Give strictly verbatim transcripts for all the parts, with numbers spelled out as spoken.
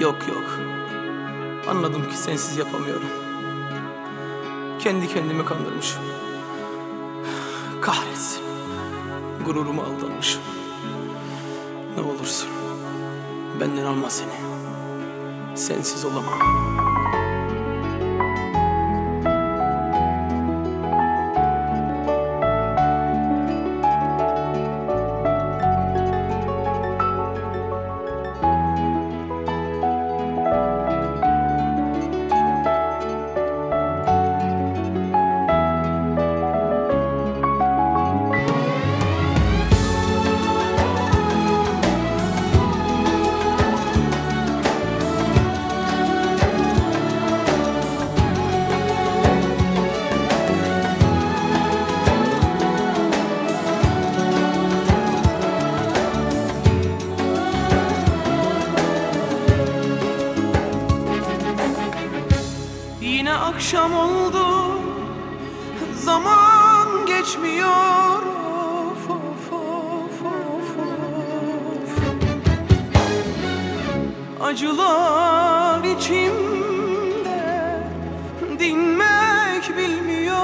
Yok yok, anladım ki sensiz yapamıyorum. Kendi kendimi kandırmışım. Kahretsin, gururuma aldanmışım. Ne olursun benden alma seni, sensiz olamam. Yine akşam oldu, zaman geçmiyor. Of, of, of, of, of. Acılar içimde dinmek bilmiyor.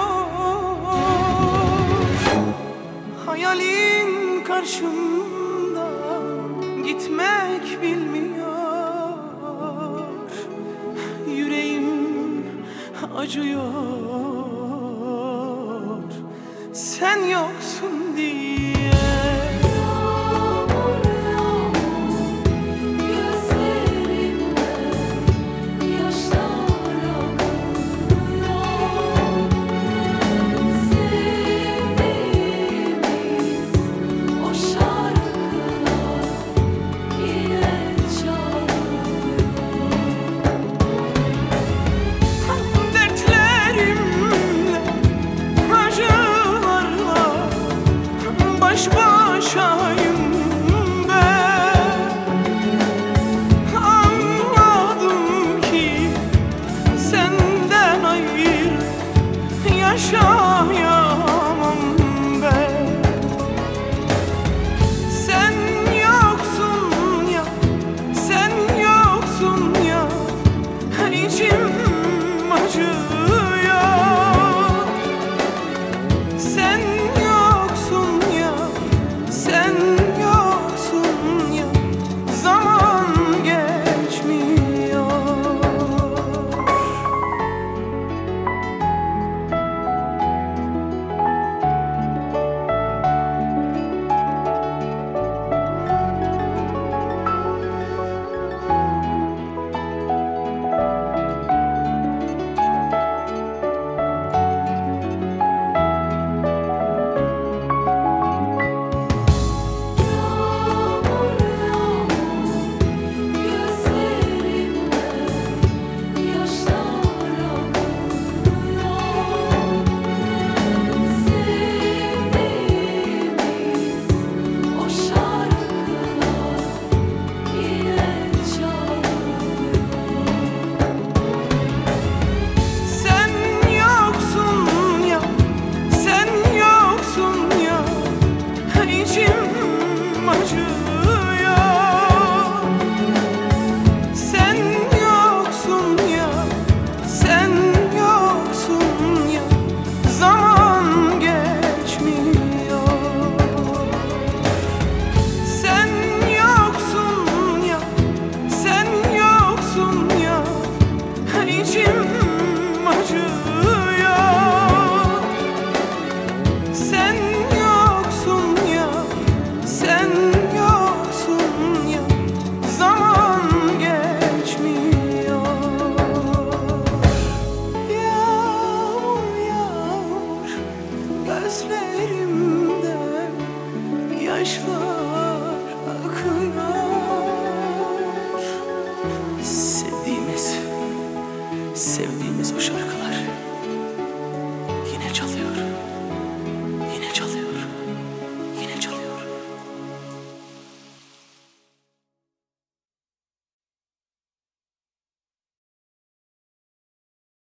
Hayalin karşımda gitmek bilmiyor. Acıyor sen yoksun diye. Baş başayım ben, anladım ki senden ayrı yaşayamam ben. Sen yoksun ya, sen yoksun ya, içim acıyor. Sen Sen yoksun ya, zaman geçmiyor. Gözlerimde yaşlar.